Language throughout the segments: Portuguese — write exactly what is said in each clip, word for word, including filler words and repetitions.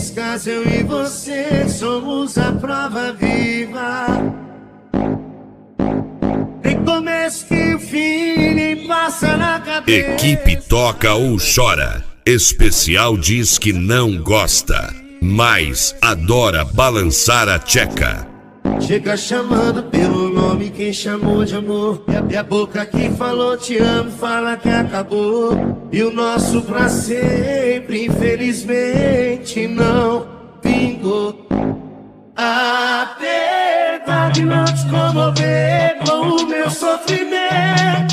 Nesse caso eu e você somos a prova viva. Tem começo que o fim nem passa na cabeça. Equipe Toca ou Chora. Especial diz que não gosta, mas adora balançar a tcheca. Chega chamando pelo nome quem chamou de amor. E a boca que falou te amo fala que acabou. E o nosso pra sempre infelizmente não vingou. Apesar de não te comover com o meu sofrimento,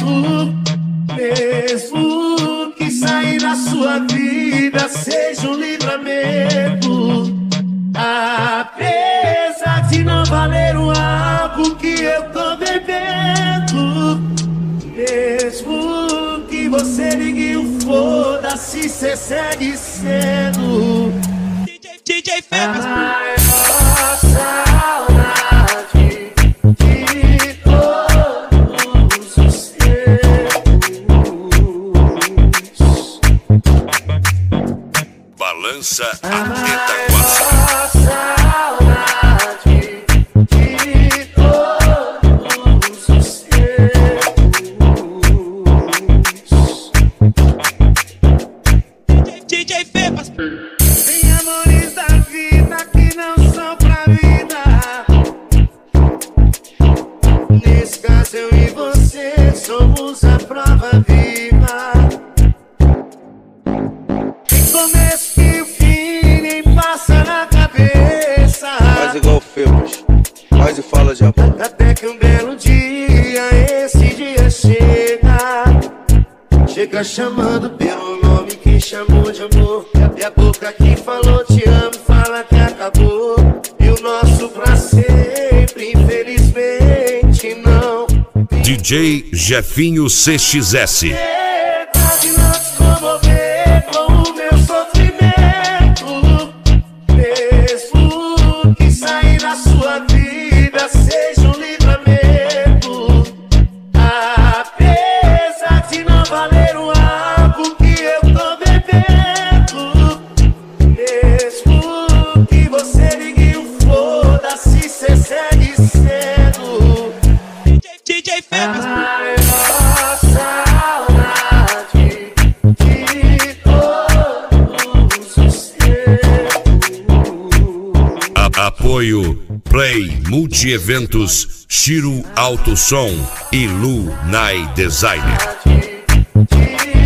mesmo que sair da sua vida seja um livramento. Apesar de não valer o álcool que eu tô bebendo, mesmo que você ligue o foda-se, cê segue sendo D J, D J Febas. Ai, nossa saudade de todos os seus. Balança a Retaguaça. D J Febas. Tem amores da vida que não são pra vida. Nesse caso eu e você somos a prova viva. Tem começo que o fim nem passa na cabeça. Faz igual o Febas, faz e fala de amor. Até que um belo dia, esse dia chega. Chega chamando pelo nome quem chamou de amor. E a boca que falou te amo fala que acabou. E o nosso pra sempre infelizmente não. D J Jefinho C X S. Pode não te comover com o meu sofrimento, mesmo que sair da sua vida seja um livramento. Apesar de não valer o álcool que eu tô bebendo, mesmo que você ligue o foda-se, cê segue sendo D J Febas. Ai, nossa saudade de todos os seus. A Apoio Play Multi-Eventos, Shiro Auto Som e Lu Nai Designer.